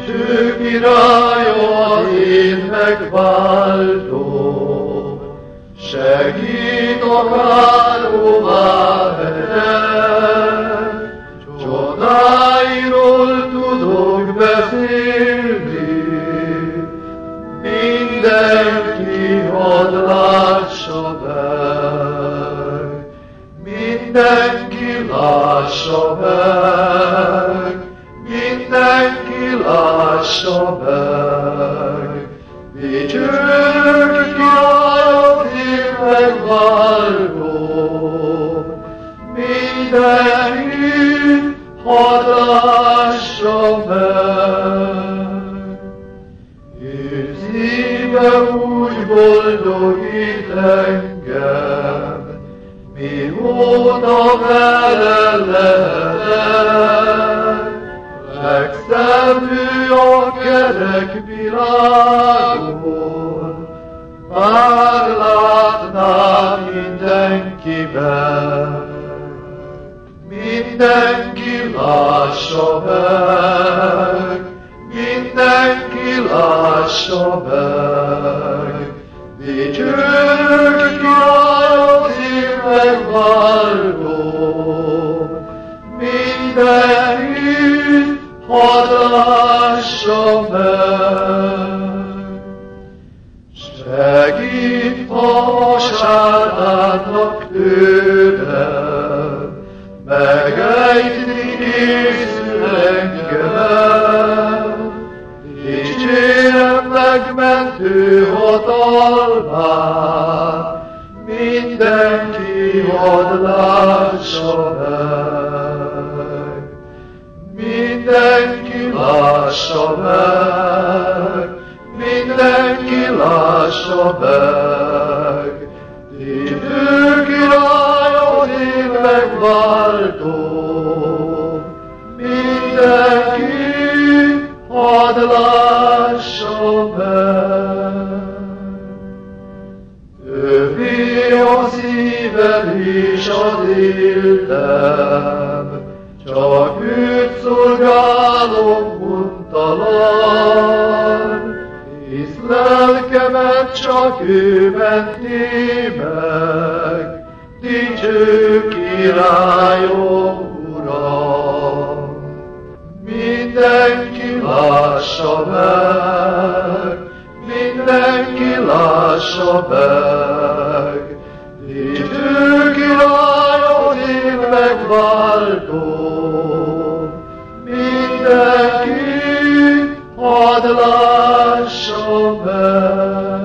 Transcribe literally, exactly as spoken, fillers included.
Ő királyom, az én megváltó, segít akárhová megyek, csodáiról tudok beszélni, mindenki hadd lássa meg, mindenki lássa meg, mindenki lássa meg, dicsőrök királyom, én megváltó, mindenki hadd lássa meg. Én szívem úgy boldogít engem, mióta vele lehetek, legszebb ő a kerek világon, bár látnám mindenkiben. Mindenki lássa meg, mindenki lássa meg, dicsőrök királyom, az én megváltó, mindenki hadd lássa meg. Segít, ha vasárnapnak tőlem, megejtni készül engemet, dicsérem megmentő hatalmát, mindenki hadd lássa meg, mindenki lássa meg, mindenki lássa meg, dicső királyom, az én megváltó, mindenki hadd lássa meg. Övé a szívem és az életem, csak őt szolgálom untalan, hisz lelkemet csak ő menti meg, dicső királyom, Uram. Mindenki lássa meg, mindenki lássa meg, dicső királyom, az én megváltó, mindenki hadd lássa meg.